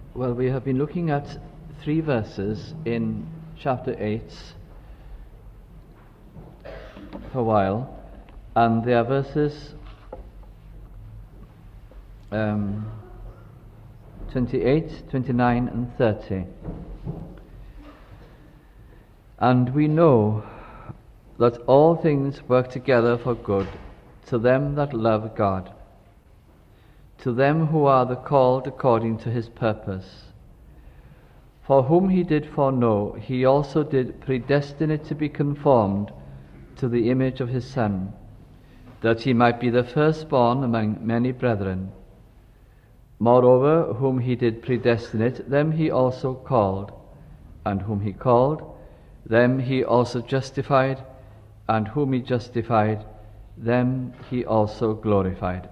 Well, we have been looking at 3 verses in chapter 8 for a while, and they are verses 28, 29 and 30. And we know that all things work together for good to them that love God, to them who are the called according to his purpose. For whom he did foreknow, he also did predestinate to be conformed to the image of his Son, that he might be the firstborn among many brethren. Moreover, whom he did predestinate, them he also called, and whom he called, them he also justified, and whom he justified, them he also glorified.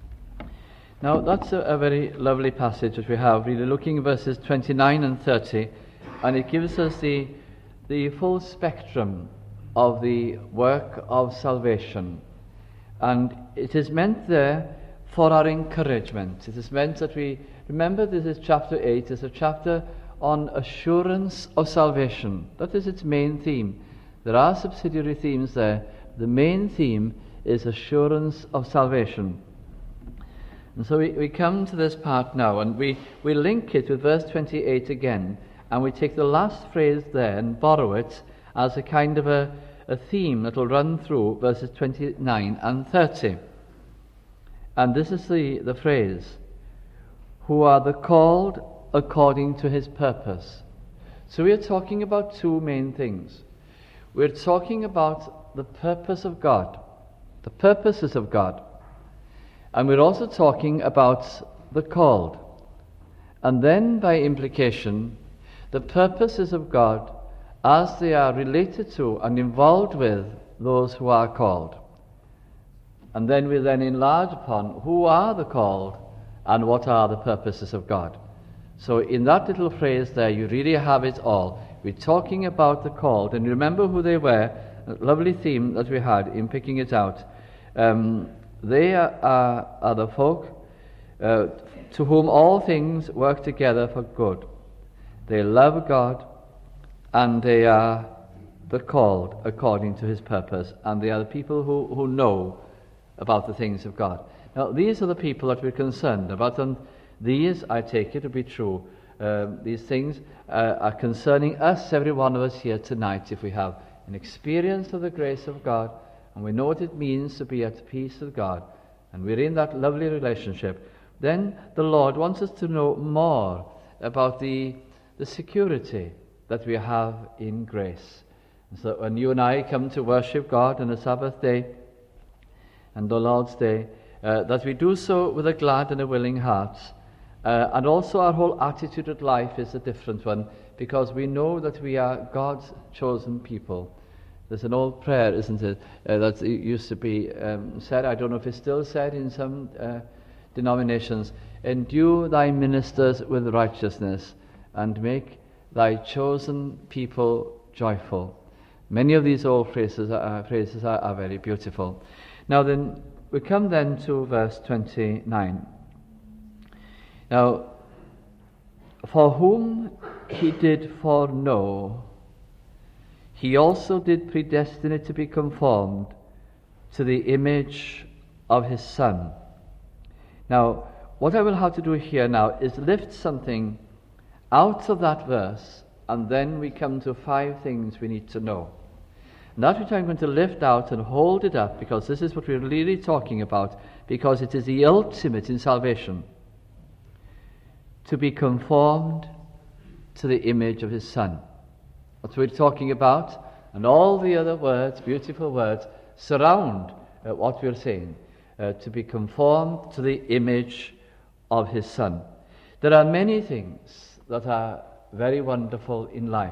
Now that's a very lovely passage that we have, really looking at verses 29 and 30, and it gives us the full spectrum of the work of salvation. And it is meant there for our encouragement. It is meant that we remember this is chapter 8, it's a chapter on assurance of salvation. That is its main theme. There are subsidiary themes there. The main theme is assurance of salvation. And so we come to this part now, and we link it with verse 28 again, and we take the last phrase there and borrow it as a kind of a theme that will run through verses 29 and 30. And this is the phrase, who are the called according to his purpose. So we are talking about 2 main things. We're talking about the purpose of God, the purposes of God. And we're also talking about the called. And then, by implication, the purposes of God as they are related to and involved with those who are called. And then we then enlarge upon who are the called and what are the purposes of God. So in that little phrase there, you really have it all. We're talking about the called, and remember who they were, a lovely theme that we had in picking it out. They are the folk to whom all things work together for good. They love God, and they are the called according to his purpose, and they are the people who know about the things of God. Now, these are the people that we're concerned about, and these, I take it to be true. These things are concerning us, every one of us here tonight, if we have an experience of the grace of God, and we know what it means to be at peace with God, and we're in that lovely relationship, then the Lord wants us to know more about the security that we have in grace. And so when you and I come to worship God on a Sabbath day and the Lord's Day, that we do so with a glad and a willing heart. And also our whole attitude at life is a different one, because we know that we are God's chosen people. There's an old prayer, isn't it, that used to be said, I don't know if it's still said in some denominations, endue thy ministers with righteousness and make thy chosen people joyful. Many of these old phrases are very beautiful. Now then, we come then to verse 29. Now, for whom he did foreknow, he also did predestinate to be conformed to the image of his Son. Now, what I will have to do here now is lift something out of that verse, and then we come to 5 things we need to know. And that which I'm going to lift out and hold it up, because this is what we're really talking about, because it is the ultimate in salvation. To be conformed to the image of his Son. That's what we're talking about, and all the other words, beautiful words, surround what we're saying. To be conformed to the image of his Son. There are many things that are very wonderful in life.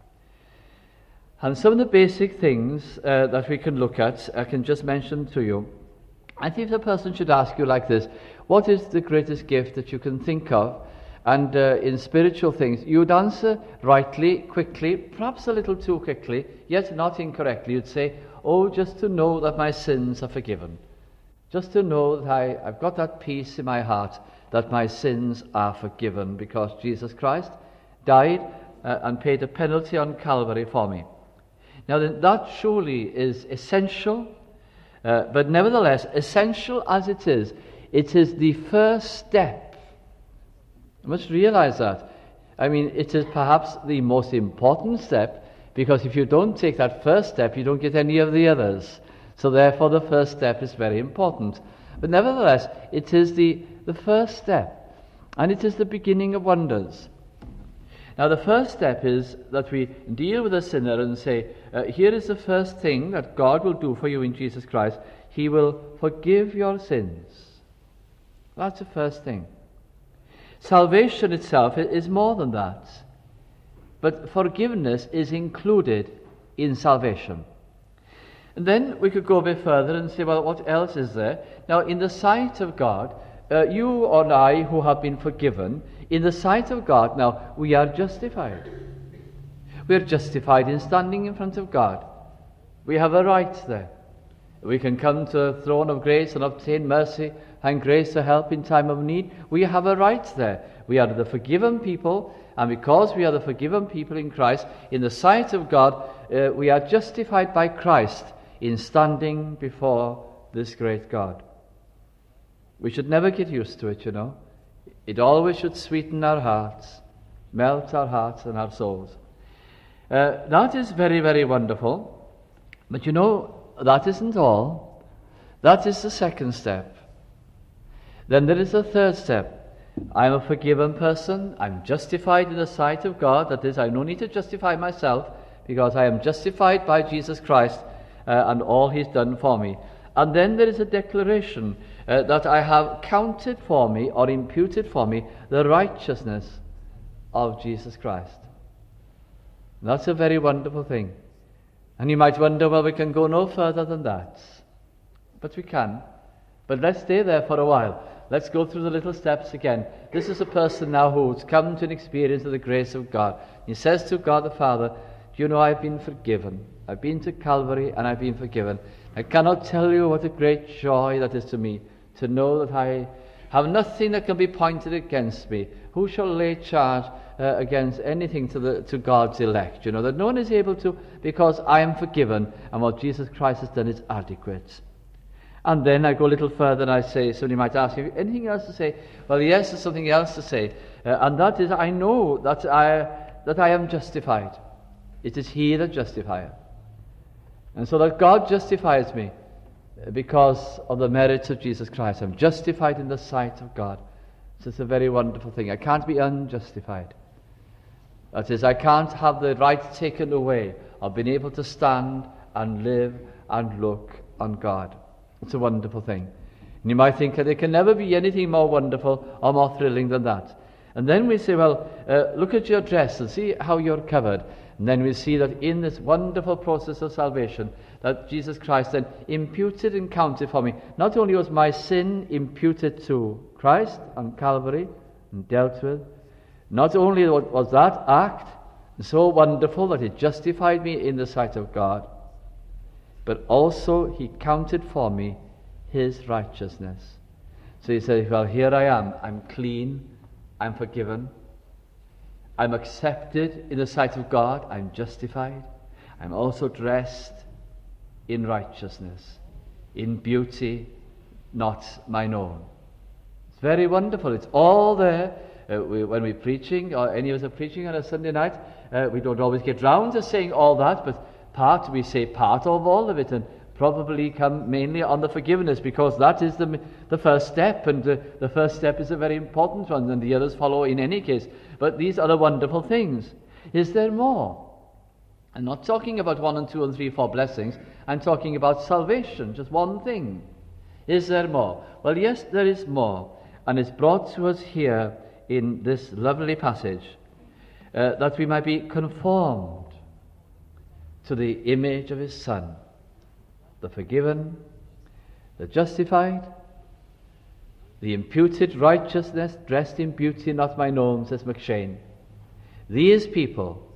And some of the basic things that we can look at, I can just mention to you. I think if a person should ask you like this, what is the greatest gift that you can think of? And in spiritual things, you'd answer rightly, quickly, perhaps a little too quickly, yet not incorrectly. You'd say, oh, just to know that my sins are forgiven. Just to know that I've got that peace in my heart, that my sins are forgiven because Jesus Christ died and paid a penalty on Calvary for me. Now that surely is essential, but nevertheless, essential as it is the first step. You must realize that. I mean, it is perhaps the most important step, because if you don't take that first step, you don't get any of the others. So therefore the first step is very important. But nevertheless, it is the first step, and it is the beginning of wonders. Now the first step is that we deal with a sinner and say, here is the first thing that God will do for you in Jesus Christ. He will forgive your sins. That's the first thing. Salvation itself is more than that. But forgiveness is included in salvation. And then we could go a bit further and say, well, what else is there? Now, in the sight of God, you and I who have been forgiven, in the sight of God, now, we are justified. We are justified in standing in front of God. We have a right there. We can come to the throne of grace and obtain mercy and grace to help in time of need. We have a right there. We are the forgiven people, and because we are the forgiven people in Christ, in the sight of God, we are justified by Christ in standing before this great God. We should never get used to it, you know. It always should sweeten our hearts, melt our hearts and our souls. That is very, very wonderful. But you know, that isn't all. That is the second step. Then there is a third step. I am a forgiven person. I'm justified in the sight of God. That is, I no need to justify myself, because I am justified by Jesus Christ and all He's done for me. And then there is a declaration that I have counted for me or imputed for me the righteousness of Jesus Christ. And that's a very wonderful thing. And you might wonder, well, we can go no further than that. But we can. But let's stay there for a while. Let's go through the little steps again. This is a person now who's come to an experience of the grace of God. He says to God the Father, do you know, I've been forgiven. I've been to Calvary and I've been forgiven. I cannot tell you what a great joy that is to me, to know that I have nothing that can be pointed against me. Who shall lay charge against anything to God's elect? You know, that no one is able to, because I am forgiven, and what Jesus Christ has done is adequate. And then I go a little further and I say, somebody might ask you, anything else to say? Well, yes, there's something else to say. And that is, I know that I am justified. It is He that justifieth. And so that God justifies me because of the merits of Jesus Christ. I'm justified in the sight of God. So it's a very wonderful thing. I can't be unjustified. That is, I can't have the right taken away of being able to stand and live and look on God. It's a wonderful thing. And you might think that there can never be anything more wonderful or more thrilling than that. And then we say, well, look at your dress and see how you're covered. And then we see that in this wonderful process of salvation, that Jesus Christ then imputed and counted for me. Not only was my sin imputed to Christ on Calvary and dealt with, not only was that act so wonderful that it justified me in the sight of God, but also He counted for me His righteousness. So He said, well, here I am. I'm clean. I'm forgiven. I'm accepted in the sight of God. I'm justified. I'm also dressed in righteousness, in beauty, not mine own. It's very wonderful. It's all there. When we're preaching, or any of us are preaching on a Sunday night, we don't always get round to saying all that, but we say part of all of it, and probably come mainly on the forgiveness, because that is the first step, and the first step is a very important one, and the others follow in any case. But these are the wonderful things. Is there more? I'm not talking about 1 and 2 and 3, 4 blessings. I'm talking about salvation, just one thing. Is there more? Well, yes, there is more. And it's brought to us here in this lovely passage, that we might be conformed to the image of His Son. The forgiven, the justified, the imputed righteousness, dressed in beauty, not mine own, says McShane. These people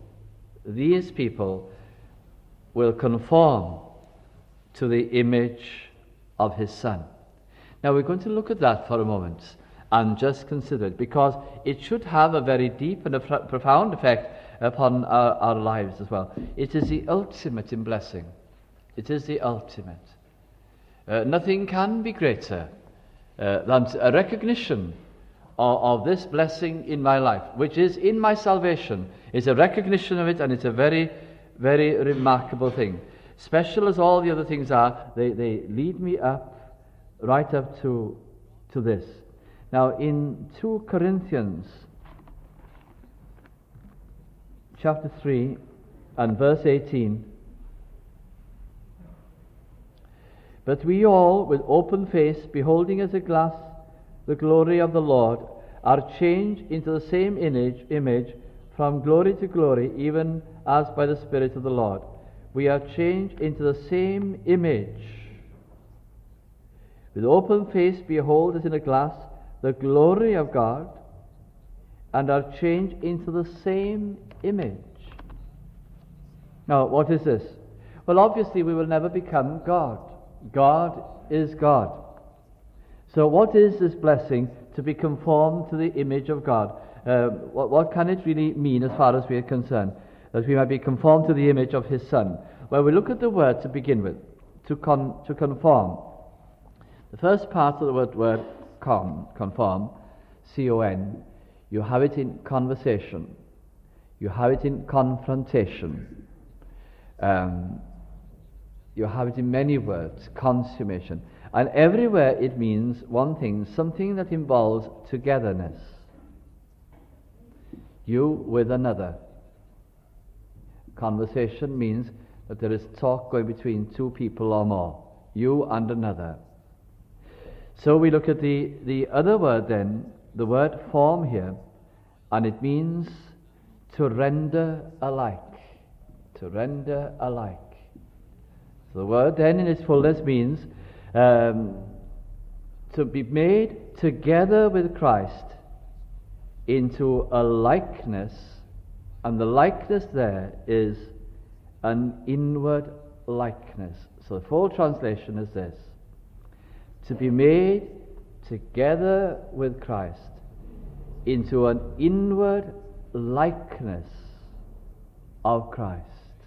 will conform to the image of His Son. Now we're going to look at that for a moment. and just consider it, because it should have a very deep and a profound effect upon our lives as well. It is the ultimate in blessing. It is the ultimate. Nothing can be greater than a recognition of this blessing in my life, which is in my salvation. It's a recognition of it, and it's a very, very remarkable thing. Special as all the other things are, they lead me up, right up to this. Now, in 2 Corinthians chapter 3 and verse 18, "But we all, with open face, beholding as a glass the glory of the Lord, are changed into the same image from glory to glory, even as by the Spirit of the Lord. We are changed into the same image. With open face, behold as in a glass the glory of God, and are changed into the same image." Now, what is this? Well, obviously we will never become God. God is God. So what is this blessing, to be conformed to the image of God? What can it really mean as far as we are concerned? That we might be conformed to the image of His Son. Well, we look at the word to begin with, to conform. The first part of the word conform, C-O-N, you have it in conversation. You have it in confrontation. You have it in many words, consummation. And everywhere it means one thing, something that involves togetherness. You with another. Conversation means that there is talk going between two people or more. You and another. So we look at the other word then, the word form here, and it means to render alike. To render alike. So the word then in its fullness means to be made together with Christ into a likeness, and the likeness there is an inward likeness. So the full translation is this: to be made together with Christ into an inward likeness of Christ.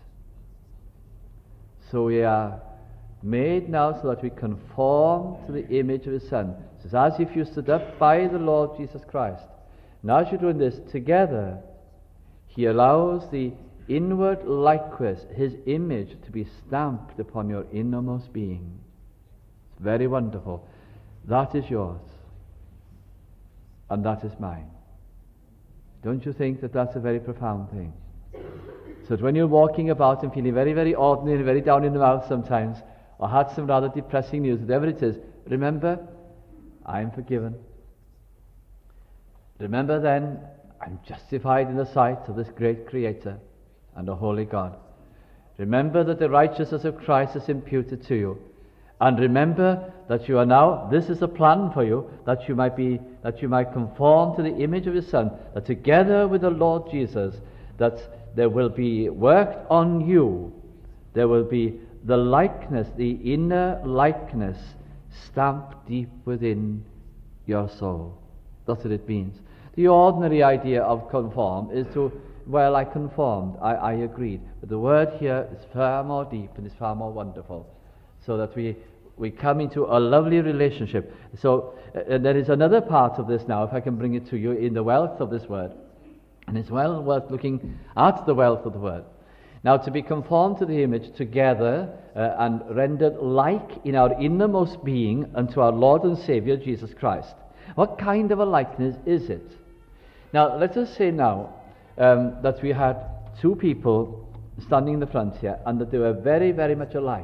So we are made now so that we conform to the image of His Son. It says, as if you stood up by the Lord Jesus Christ. Now as you're doing this together, He allows the inward likeness, His image, to be stamped upon your innermost being. It's very wonderful. That is yours, and that is mine. Don't you think that that's a very profound thing? So that when you're walking about and feeling very, very ordinary, very down in the mouth sometimes, or had some rather depressing news, whatever it is, remember, I'm forgiven. Remember then, I'm justified in the sight of this great Creator and a holy God. Remember that the righteousness of Christ is imputed to you. And remember that you are now, this is a plan for you, that you might conform to the image of His Son, that together with the Lord Jesus, that there will be worked on you, there will be the likeness, the inner likeness, stamped deep within your soul. That's what it means. The ordinary idea of conform is to, well, I conformed, I agreed. But the word here is far more deep and is far more wonderful, so that we come into a lovely relationship. So there is another part of this now, if I can bring it to you, in the wealth of this word. And it's well worth looking at the wealth of the word. Now, to be conformed to the image together and rendered like in our innermost being unto our Lord and Saviour Jesus Christ. What kind of a likeness is it? Now, let us say now that we had two people standing in the front here, and that they were very, very much alike.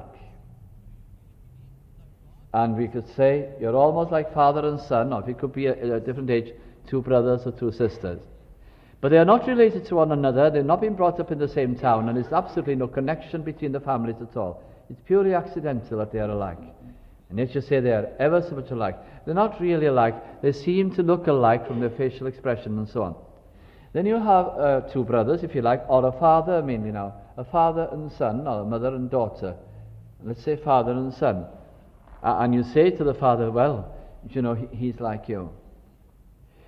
And we could say, you're almost like father and son, or if it could be at a different age, two brothers or two sisters. But they are not related to one another, they've not been brought up in the same town, and there's absolutely no connection between the families at all. It's purely accidental that they are alike. And yet you say they are ever so much alike. They're not really alike, they seem to look alike from their facial expression and so on. Then you have two brothers, if you like, or a father mainly now. A father and son, or a mother and daughter. Let's say father and son. And you say to the father, well, you know, he's like you.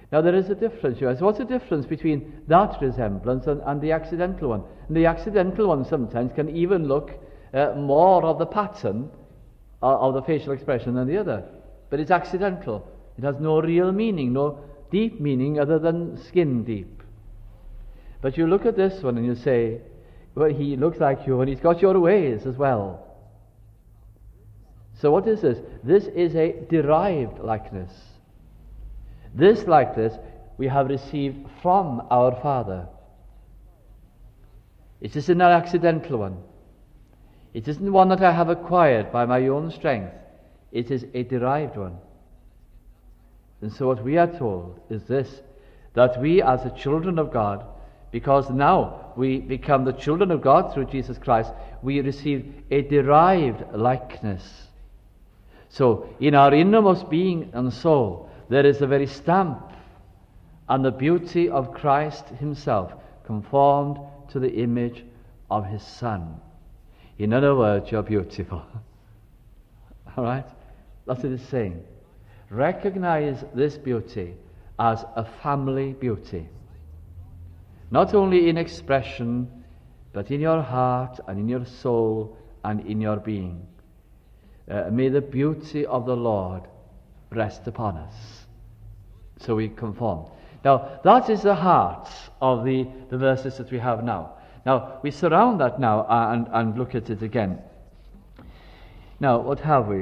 Now there is a difference. So what's the difference between that resemblance and the accidental one? And the accidental one sometimes can even look more of the pattern of the facial expression than the other. But it's accidental. It has no real meaning, no deep meaning other than skin deep. But you look at this one and you say, well, he looks like you and he's got your ways as well. So what is this? This is a derived likeness. This likeness we have received from our Father. It isn't an accidental one. It isn't one that I have acquired by my own strength. It is a derived one. And so what we are told is this, that we as the children of God, because now we become the children of God through Jesus Christ, we receive a derived likeness. So in our innermost being and soul, there is the very stamp and the beauty of Christ himself, conformed to the image of his Son. In other words, you're beautiful. All right? That's what it's saying. Recognize this beauty as a family beauty. Not only in expression, but in your heart and in your soul and in your being. May the beauty of the Lord rest upon us. So we conform. Now, that is the heart of the verses that we have now. Now, we surround that now and look at it again. Now, what have we?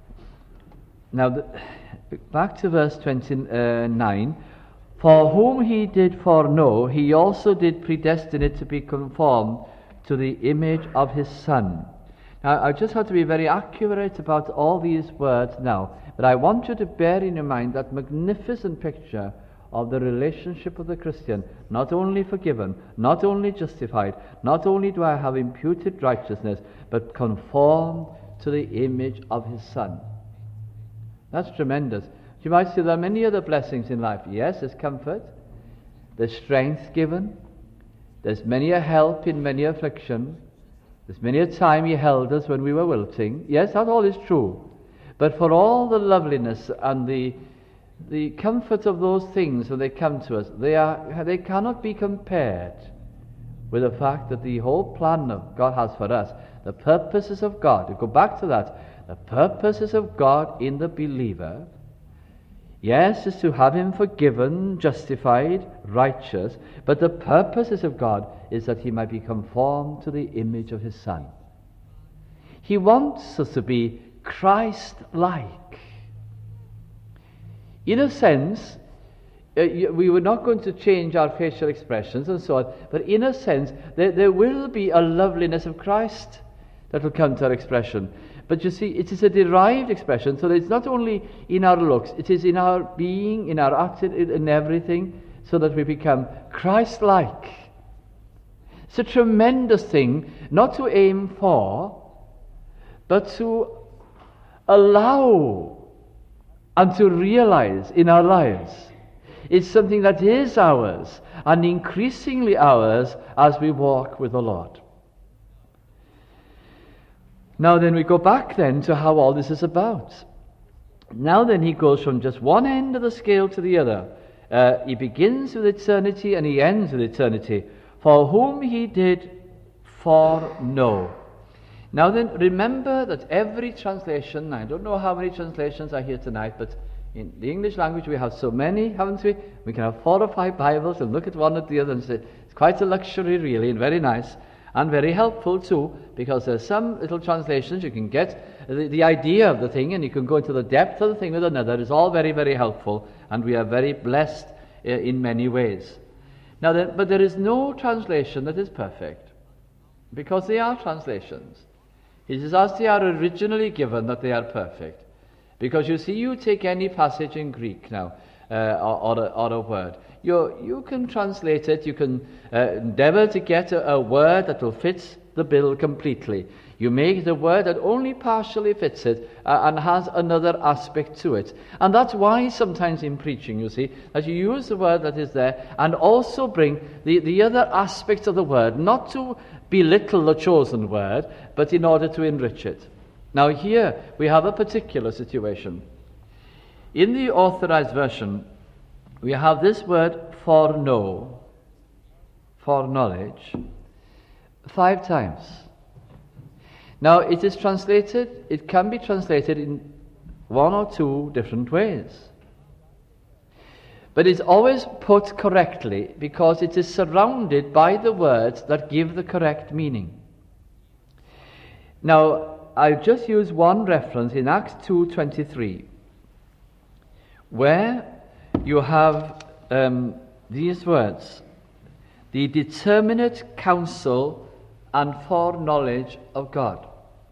Now, back to verse 29. For whom he did foreknow, he also did predestine it to be conformed to the image of his Son. Now, I just have to be very accurate about all these words now, but I want you to bear in your mind that magnificent picture of the relationship of the Christian, not only forgiven, not only justified, not only do I have imputed righteousness, but conformed to the image of his Son. That's tremendous. You might say there are many other blessings in life. Yes, there's comfort, there's strength given, there's many a help in many affliction, there's many a time he held us when we were wilting. Yes, that all is true. But for all the loveliness and the comfort of those things when they come to us, they cannot be compared with the fact that the whole plan of God has for us, the purposes of God, to go back to that, the purposes of God in the believer, yes, is to have him forgiven, justified, righteous, but the purposes of God is that he might be conformed to the image of his Son. He wants us to be Christ-like. In a sense, we were not going to change our facial expressions and so on, but in a sense, there will be a loveliness of Christ that will come to our expression. But you see, it is a derived expression, so that it's not only in our looks, it is in our being, in our attitude, in everything, so that we become Christ-like. It's a tremendous thing, not to aim for, but to allow and to realize in our lives. It's something that is ours, and increasingly ours as we walk with the Lord. Now then we go back then to how all this is about. Now then he goes from just one end of the scale to the other. He begins with eternity and he ends with eternity. For whom he did foreknow. Now then, remember that every translation, I don't know how many translations are here tonight, but in the English language we have so many, haven't we? We can have 4 or 5 Bibles and look at one at the other and say, it's quite a luxury really, and very nice, and very helpful too, because there's some little translations you can get the idea of the thing, and you can go into the depth of the thing with another. It's all very, very helpful, and we are very blessed in many ways. Now, but there is no translation that is perfect, because they are translations. It is as they are originally given that they are perfect. Because you see, you take any passage in Greek now, or a word, you can translate it, you can endeavor to get a word that will fit the bill completely. You make the word that only partially fits it and has another aspect to it. And that's why sometimes in preaching, you see, that you use the word that is there and also bring the other aspects of the word, not to belittle the chosen word, but in order to enrich it. Now here we have a particular situation. In the Authorized Version, we have this word foreknow, foreknowledge, 5 times. Now it can be translated in 1 or 2 different ways. But it's always put correctly because it is surrounded by the words that give the correct meaning. Now, I'll just use one reference in Acts 2:23, where you have these words, the determinate counsel and foreknowledge of God.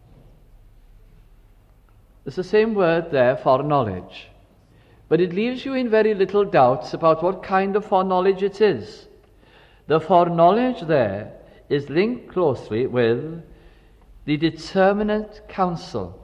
It's the same word there, foreknowledge. But it leaves you in very little doubts about what kind of foreknowledge it is. The foreknowledge there is linked closely with the determinate counsel.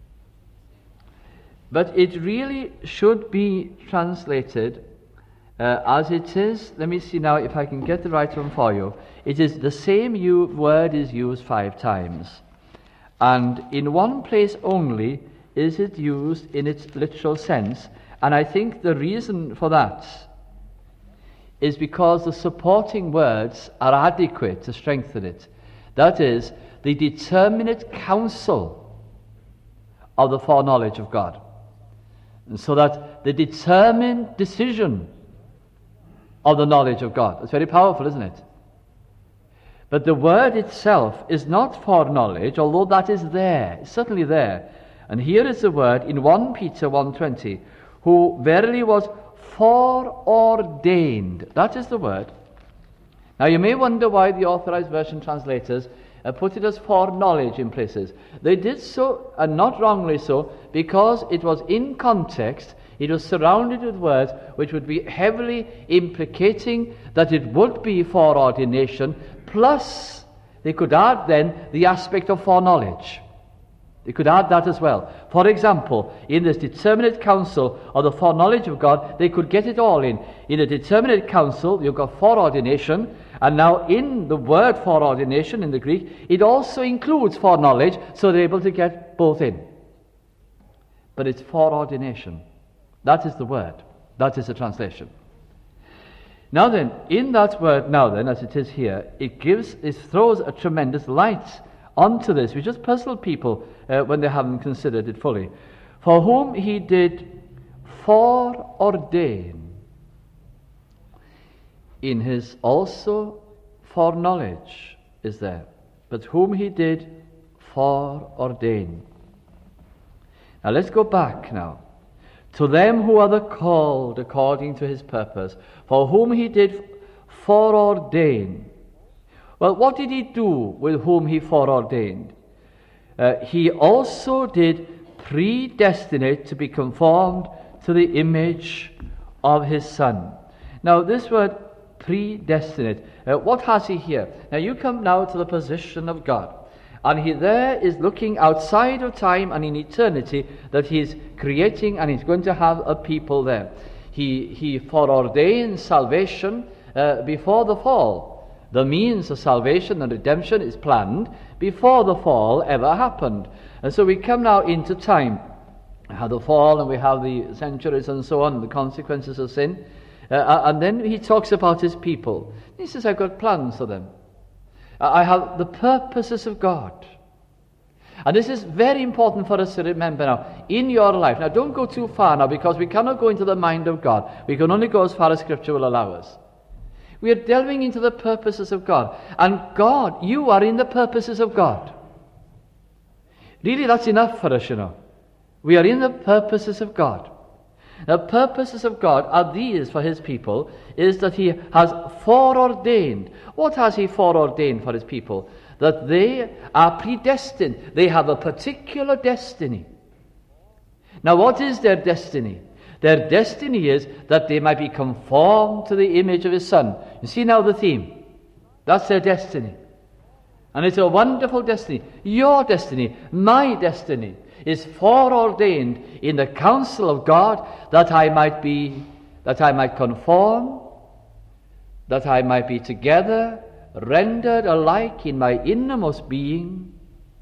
But it really should be translated as it is. Let me see now if I can get the right one for you. It is the same word is used 5 times. And in one place only is it used in its literal sense. And I think the reason for that is because the supporting words are adequate to strengthen it. That is, the determinate counsel of the foreknowledge of God. And so that the determined decision of the knowledge of God. It's very powerful, isn't it? But the word itself is not foreknowledge, although that is there. It's certainly there. And here is the word in 1 Peter 1:20, who verily was foreordained. That is the word. Now you may wonder why the Authorized Version translators put it as foreknowledge in places. They did so, and not wrongly so, because it was in context, it was surrounded with words which would be heavily implicating that it would be foreordination, plus they could add then the aspect of foreknowledge. They could add that as well. For example, in this determinate counsel of the foreknowledge of God, they could get it all in. In a determinate counsel, you've got foreordination, and now in the word foreordination in the Greek, it also includes foreknowledge, so they're able to get both in. But it's foreordination. That is the word. That is the translation. Now then, in that word now then, as it is here, it throws a tremendous light onto this, which just puzzled people when they haven't considered it fully. For whom he did foreordain, in his also foreknowledge is there, but whom he did foreordain. Now let's go back now. To them who are the called according to his purpose, for whom he did foreordain. Well, what did he do with whom he foreordained? He also did predestinate to be conformed to the image of his Son. Now, this word predestinate, what has he here? Now, you come now to the position of God. And he there is looking outside of time and in eternity that he's creating, and he's going to have a people there. He foreordains salvation before the fall. The means of salvation and redemption is planned before the fall ever happened. And so we come now into time. We have the fall and we have the centuries and so on, the consequences of sin. And then he talks about his people. He says, I've got plans for them. I have the purposes of God. And this is very important for us to remember now, in your life. Now don't go too far now, because we cannot go into the mind of God. We can only go as far as Scripture will allow us. We are delving into the purposes of God. And God, you are in the purposes of God. Really, that's enough for us, you know. We are in the purposes of God. The purposes of God are these for his people, is that he has foreordained. What has he foreordained for his people? That they are predestined. They have a particular destiny. Now, what is their destiny? Their destiny is that they might be conformed to the image of his Son. You see now the theme. That's their destiny. And it's a wonderful destiny. Your destiny, my destiny, is foreordained in the counsel of God, that I might conform, that I might be together, rendered alike in my innermost being,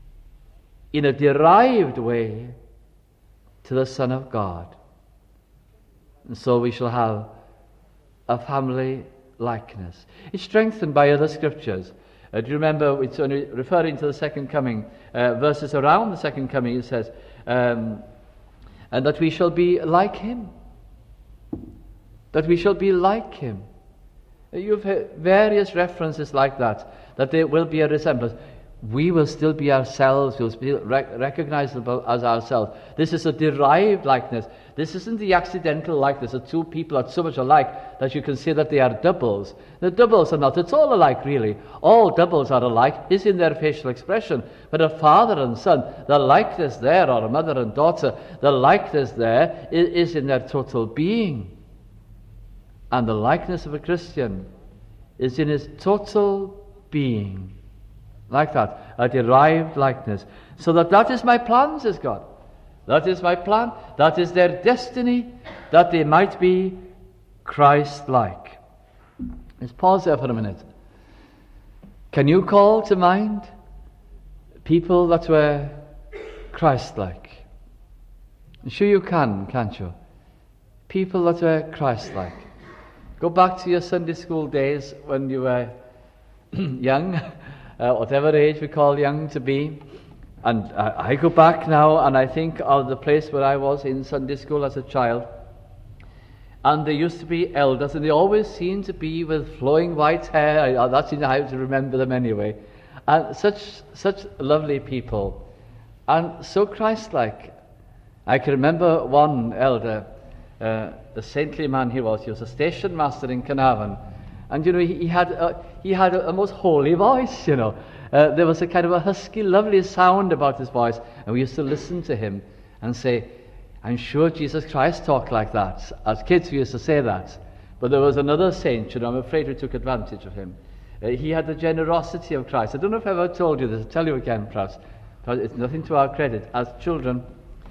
in a derived way, to the Son of God. And so we shall have a family likeness. It's strengthened by other scriptures. Do you remember, it's only referring to the second coming, verses around the second coming, it says, and that we shall be like him. That we shall be like him. You've heard various references like that there will be a resemblance. We will still be ourselves, we'll be recognizable as ourselves. This is a derived likeness. This isn't the accidental likeness of two people are so much alike that you can say that they are doubles. The doubles are not at all alike, really. All doubles are alike is in their facial expression. But a father and son, the likeness there, or a mother and daughter, the likeness there is in their total being. And the likeness of a Christian is in his total being. Like that, a derived likeness. So that is my plan, says God. That is my plan. That is their destiny, that they might be Christ-like. Let's pause there for a minute. Can you call to mind people that were Christ-like? I'm sure you can, can't you? People that were Christ-like. Go back to your Sunday school days when you were young. Whatever age we call young to be. And I go back now and I think of the place where I was in Sunday school as a child. And there used to be elders, and they always seemed to be with flowing white hair. That's how to remember them anyway. And such lovely people. And so Christ-like. I can remember one elder, the saintly man he was a station master in Carnarvon. And he had a most holy voice, There was a kind of a husky, lovely sound about his voice. And we used to listen to him and say, I'm sure Jesus Christ talked like that. As kids we used to say that. But there was another saint, I'm afraid we took advantage of him. He had the generosity of Christ. I don't know if I've ever told you this. I'll tell you again, perhaps. It's nothing to our credit. As children,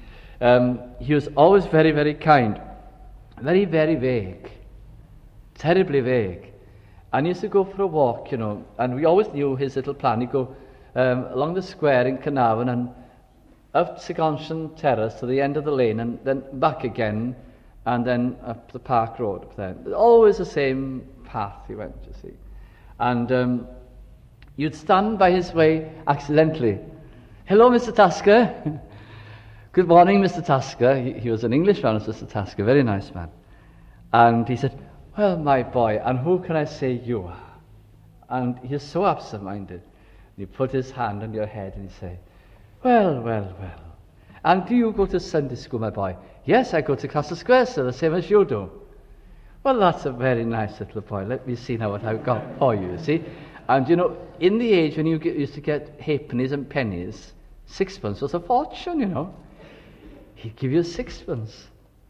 he was always very, very kind. Very, very vague. Terribly vague. And he used to go for a walk, and we always knew his little plan. He'd go along the square in Carnarvon and up Segontian Terrace to the end of the lane and then back again and then up the Park Road up there. Always the same path he went, you see. And you'd stand by his way accidentally. Hello, Mr. Tasker. Good morning, Mr. Tasker. He was an Englishman, Mr. Tasker, very nice man. And he said, well, my boy, and who can I say you are? And he's so absent-minded. He put his hand on your head and he say, well, well, well. And do you go to Sunday school, my boy? Yes, I go to Castle Square, sir, the same as you do. Well, that's a very nice little boy. Let me see now what I've got for you, see? And, in the age when you used to get halfpennies and pennies, sixpence was a fortune, He'd give you sixpence.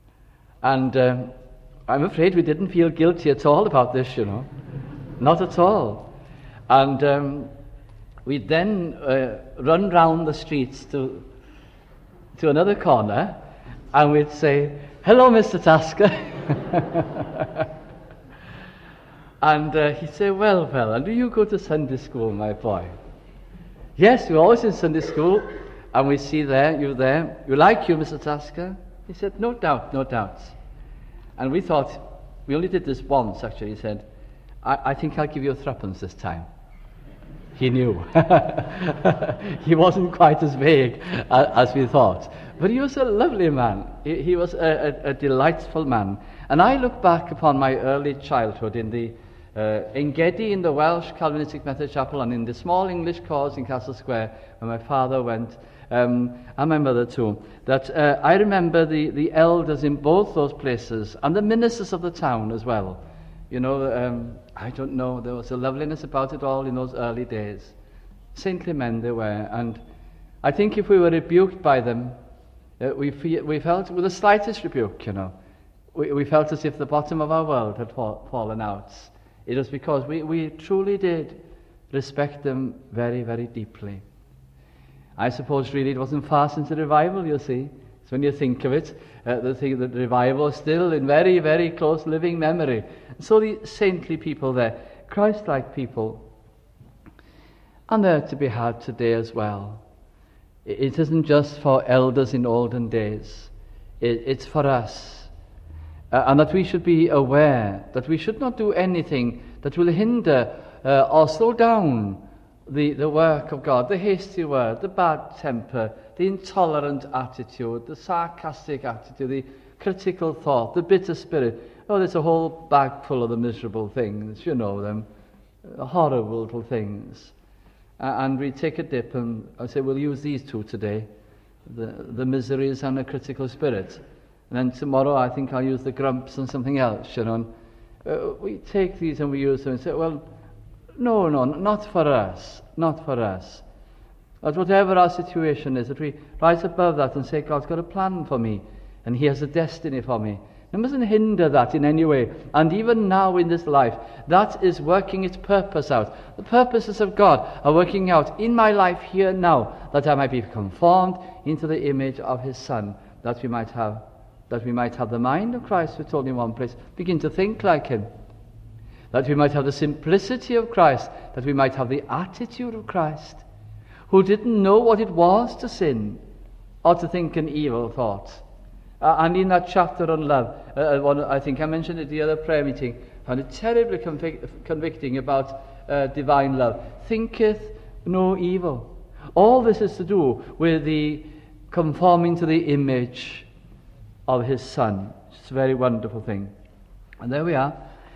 And I'm afraid we didn't feel guilty at all about this, Not at all. And we'd then run round the streets to another corner, and we'd say, hello, Mr. Tasker. And he'd say, well, and do you go to Sunday school, my boy? Yes, we're always in Sunday school, and we see you there. You like you, Mr. Tasker? He said, no doubt, no doubt. And we thought, we only did this once, actually. He said, I think I'll give you a threepence this time. He knew. He wasn't quite as vague as we thought. But he was a lovely man. He was a delightful man. And I look back upon my early childhood in Gedi, in the Welsh Calvinistic Methodist Chapel, and in the small English cause in Castle Square, where my father went, and my mother too, that I remember the elders in both those places, and the ministers of the town as well. I don't know, there was a loveliness about it all in those early days. Saintly men they were, and I think if we were rebuked by them, we felt with the slightest rebuke, we felt as if the bottom of our world had fallen out. It was because we truly did respect them very, very deeply. I suppose really it wasn't far since the revival, you see. So when you think of it, the revival is still in very, very close living memory. So the saintly people there, Christ-like people, and they're to be had today as well. It isn't just for elders in olden days. It's for us. and that we should be aware that we should not do anything that will hinder or slow down the work of God, the hasty word, the bad temper, the intolerant attitude, the sarcastic attitude, the critical thought, the bitter spirit. Oh, there's a whole bag full of the miserable things, you know them, horrible little things. And we take a dip and I say, we'll use these two today, the miseries and the critical spirit. And then tomorrow I think I'll use the grumps and something else, you know. We take these and we use them and say, well, no, not for us, not for us. But whatever our situation is, that we rise above that and say, God's got a plan for me, and He has a destiny for me. It mustn't hinder that in any way. And even now in this life, that is working its purpose out. The purposes of God are working out in my life here now, that I might be conformed into the image of His Son, that we might have the mind of Christ, we're told in one place, begin to think like Him. That we might have the simplicity of Christ, that we might have the attitude of Christ, who didn't know what it was to sin or to think an evil thought. And in that chapter on love, I think I mentioned it at the other prayer meeting, I found it terribly convicting about divine love. Thinketh no evil. All this is to do with the conforming to the image of His Son. It's a very wonderful thing. And there we are.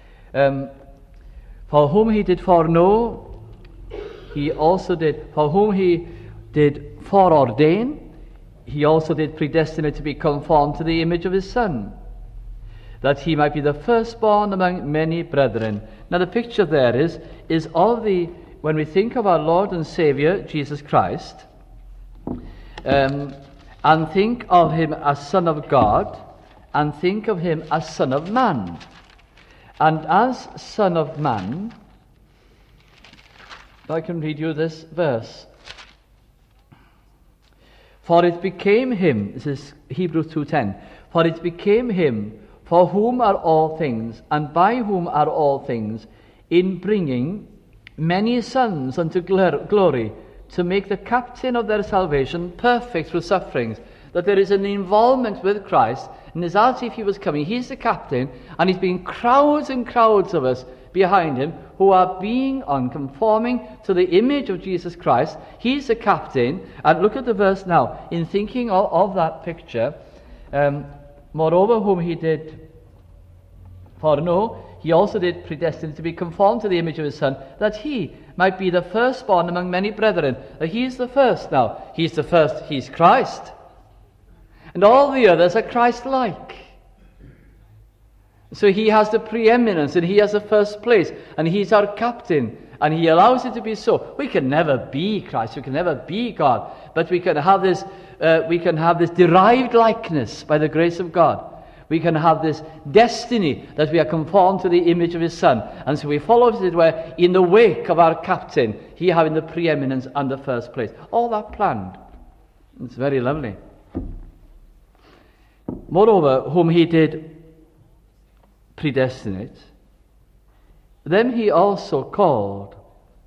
For whom He did foreknow, He also did, for whom He did foreordain, He also did predestinate to be conformed to the image of His Son, that He might be the firstborn among many brethren. Now the picture there is all the, when we think of our Lord and Saviour, Jesus Christ, and think of Him as Son of God, and think of Him as Son of Man. And as Son of Man, I can read you this verse. For it became Him, this is Hebrews 2:10, for it became Him for whom are all things, and by whom are all things, in bringing many sons unto glory, to make the captain of their salvation perfect through sufferings. That there is an involvement with Christ, and it's as if He was coming. He's the captain, and He's being crowds and crowds of us behind Him, who are being conforming to the image of Jesus Christ. He's the captain. And look at the verse now. In thinking of that picture, moreover, whom He did foreknow, He also did predestine to be conformed to the image of His Son, that He might be the firstborn among many brethren. He's the first now. He's the first. He's Christ. And all the others are Christ-like. So He has the preeminence, and He has the first place, and He's our captain, and He allows it to be so. We can never be Christ, we can never be God, but we can have this derived likeness by the grace of God. We can have this destiny that we are conformed to the image of His Son, and so we follow, as it were, in the wake of our captain, He having the preeminence and the first place. All that planned. It's very lovely. Moreover, whom He did predestinate, them He also called.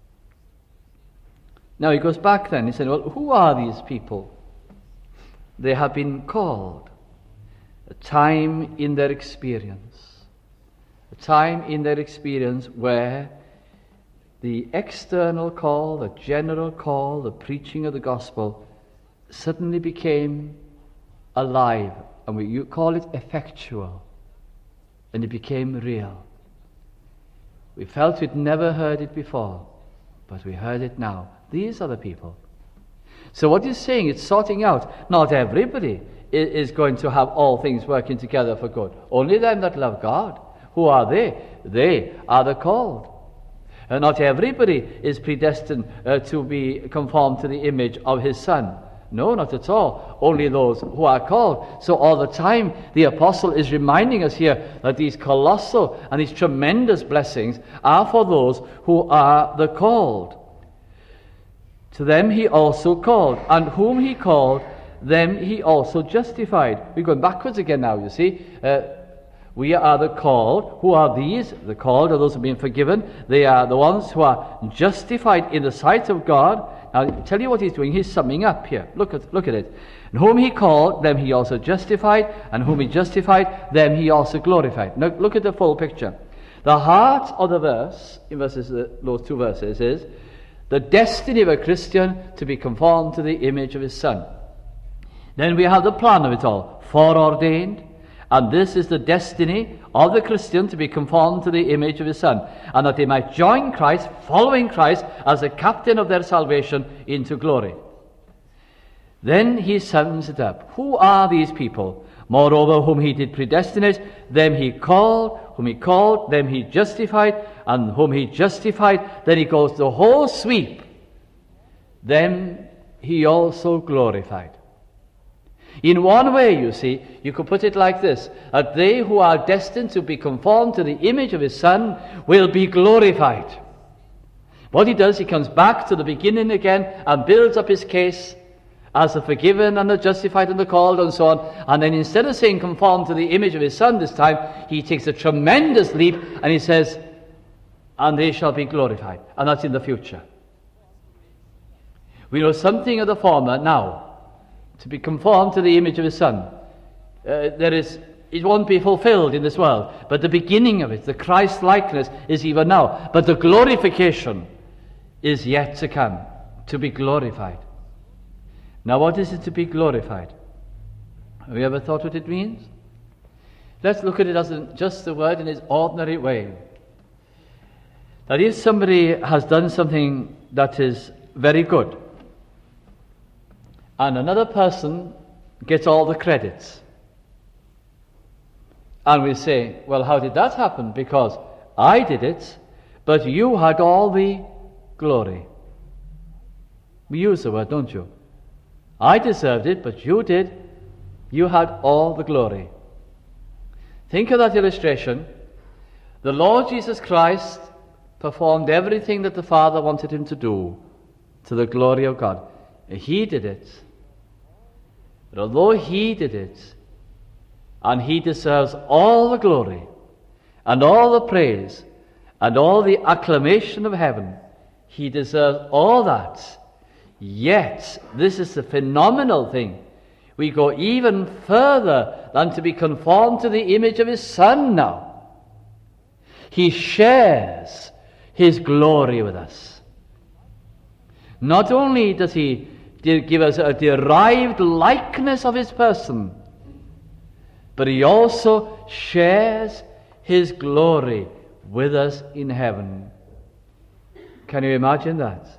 Now He goes back then, He said, well, who are these people? They have been called. A time in their experience. A time in their experience where the external call, the general call, the preaching of the gospel suddenly became alive. And you call it effectual. And it became real. We felt we'd never heard it before, but we heard it now. These are the people. So what He's saying, it's sorting out. Not everybody is going to have all things working together for good. Only them that love God. Who are they? They are the called. And not everybody is predestined to be conformed to the image of His Son. No, not at all. Only those who are called. So all the time the apostle is reminding us here that these colossal and these tremendous blessings are for those who are the called. To them He also called, and whom He called, them He also justified. We're going backwards again now, you see. We are the called. Who are these? The called are those who have been forgiven. They are the ones who are justified in the sight of God. Now, I'll tell you what he's doing. He's summing up here. Look at it. And whom he called, them he also justified. And whom he justified, them he also glorified. Now, look at the full picture. The heart of the verse, in those two verses, is the destiny of a Christian to be conformed to the image of his Son. Then we have the plan of it all, foreordained, and this is the destiny of the Christian to be conformed to the image of his Son, and that they might join Christ, following Christ as the captain of their salvation into glory. Then he sums it up. Who are these people? Moreover, whom he did predestinate, them he called, them he justified, and whom he justified, then he goes the whole sweep. Them he also glorified. In one way, you see, you could put it like this, that they who are destined to be conformed to the image of his Son will be glorified. What he does, he comes back to the beginning again and builds up his case as the forgiven and the justified and the called and so on. And then instead of saying conform to the image of his Son this time, he takes a tremendous leap and he says, and they shall be glorified. And that's in the future. We know something of the former now. To be conformed to the image of his Son. It won't be fulfilled in this world. But the beginning of it, the Christ-likeness, is even now. But the glorification is yet to come. To be glorified. Now, what is it to be glorified? Have you ever thought what it means? Let's look at it as just the word in its ordinary way. That if somebody has done something that is very good, and another person gets all the credits, and we say, well, how did that happen? Because I did it, but you had all the glory. We use the word, don't you? I deserved it, but you did. You had all the glory. Think of that illustration. The Lord Jesus Christ performed everything that the Father wanted him to do to the glory of God. He did it. But although he did it, and he deserves all the glory, and all the praise, and all the acclamation of heaven, he deserves all that. Yet, this is the phenomenal thing. We go even further than to be conformed to the image of his Son now. He shares his glory with us. Not only does he give us a derived likeness of his person, but he also shares his glory with us in heaven. Can you imagine that?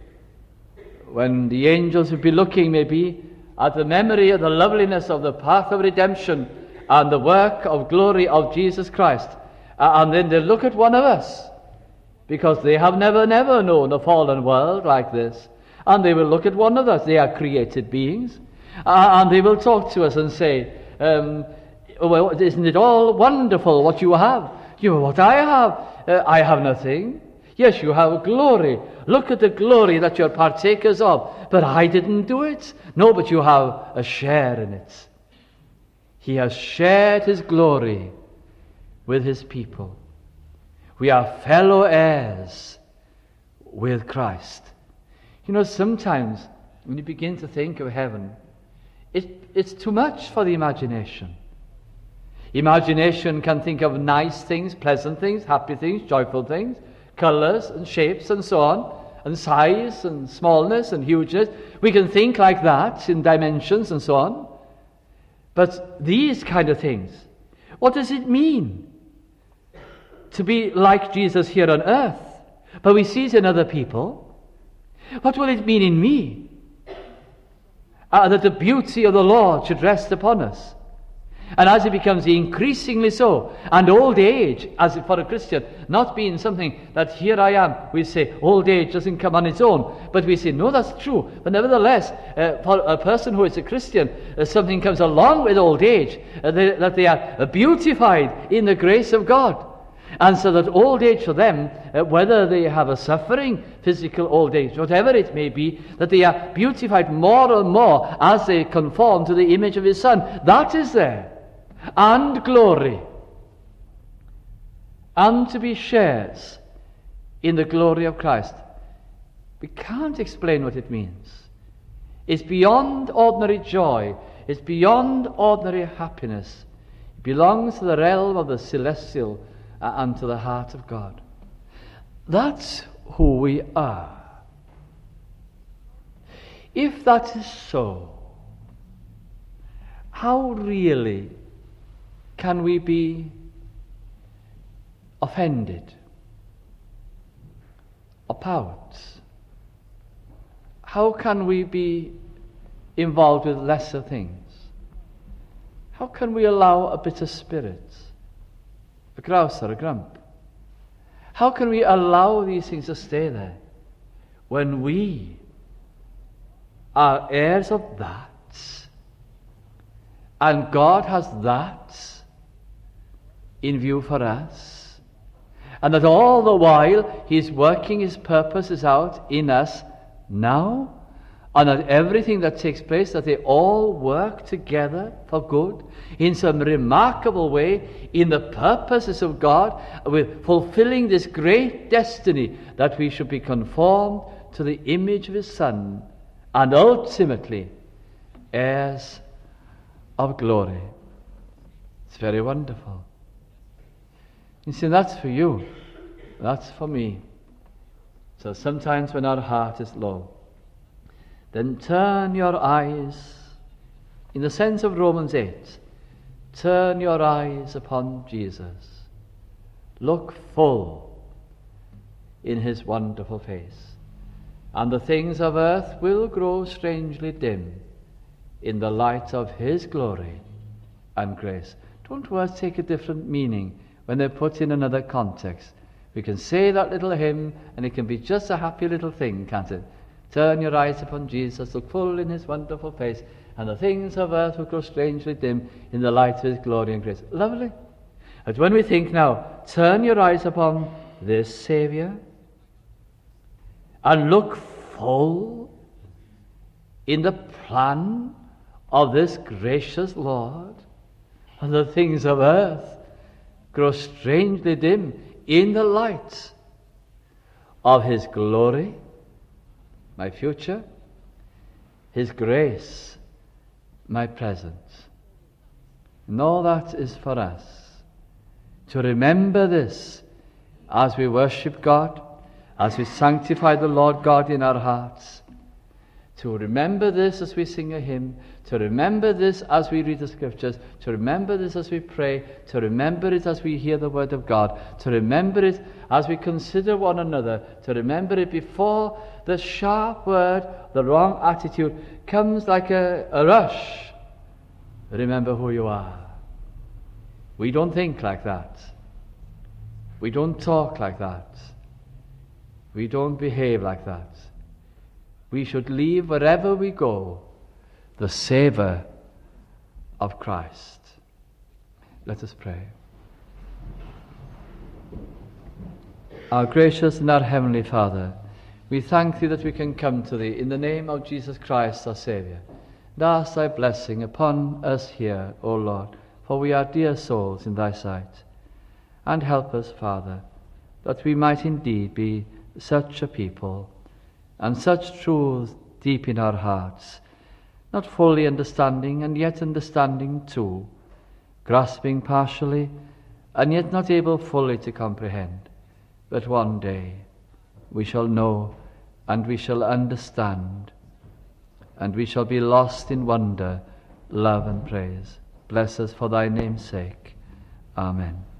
When the angels would be looking maybe at the memory of the loveliness of the path of redemption and the work of glory of Jesus Christ, and then they look at one of us, because they have never known a fallen world like this, and they will look at one of us. They are created beings, and they will talk to us and say, well, isn't it all wonderful what you have? You know what I have? I have nothing. Yes, you have glory. Look at the glory that you're partakers of. But I didn't do it. No, but you have a share in it. He has shared his glory with his people. We are fellow heirs with Christ. You know, sometimes when you begin to think of heaven, it's too much for the imagination. Imagination can think of nice things, pleasant things, happy things, joyful things, colors and shapes and so on, and size and smallness and hugeness. We can think like that in dimensions and so on. But these kind of things, what does it mean to be like Jesus here on earth? But we see it in other people. What will it mean in me? That the beauty of the Lord should rest upon us. And as it becomes increasingly so, and old age, as for a Christian, not being something that here I am, we say old age doesn't come on its own, but we say, no, that's true. But nevertheless, for a person who is a Christian, something comes along with old age, that they are beautified in the grace of God. And so that old age for them, whether they have a suffering, physical old age, whatever it may be, that they are beautified more and more as they conform to the image of his Son. That is there. And glory. and to be sharers in the glory of Christ. We can't explain what it means. It's beyond ordinary joy. It's beyond ordinary happiness. It belongs to the realm of the celestial and to the heart of God. That's who we are. If that is so, how really can we be offended or pout? How can we be involved with lesser things? How can we allow a bitter spirit, a grouse or a grump? How can we allow these things to stay there when we are heirs of that, and God has that in view for us, and that all the while He is working His purposes out in us now, and that everything that takes place, that they all work together for good in some remarkable way in the purposes of God, with fulfilling this great destiny that we should be conformed to the image of His Son, and ultimately heirs of glory. It's very wonderful. You see, that's for you. That's for me. So sometimes when our heart is low, then turn your eyes, in the sense of Romans 8, turn your eyes upon Jesus. Look full in His wonderful face, and the things of earth will grow strangely dim in the light of His glory and grace. Don't words take a different meaning when they're put in another context? We can say that little hymn and it can be just a happy little thing, can't it? Turn your eyes upon Jesus, look full in His wonderful face, and the things of earth will grow strangely dim in the light of His glory and grace. Lovely. But when we think now, turn your eyes upon this Saviour and look full in the plan of this gracious Lord, and the things of earth grow strangely dim in the light of His glory, my future, His grace, my present. And all that is for us to remember this as we worship God, as we sanctify the Lord God in our hearts, to remember this as we sing a hymn, to remember this as we read the Scriptures, to remember this as we pray, to remember it as we hear the Word of God, to remember it as we consider one another, to remember it before the sharp word, the wrong attitude comes like a rush. Remember who you are. We don't think like that. We don't talk like that. We don't behave like that. We should leave wherever we go the savour of Christ. Let us pray. Our gracious and our heavenly Father, we thank Thee that we can come to Thee in the name of Jesus Christ, our Saviour, and ask Thy blessing upon us here, O Lord, for we are dear souls in Thy sight. And help us, Father, that we might indeed be such a people, and such truths deep in our hearts, not fully understanding and yet understanding too, grasping partially and yet not able fully to comprehend. But one day we shall know and we shall understand, and we shall be lost in wonder, love and praise. Bless us for Thy name's sake. Amen.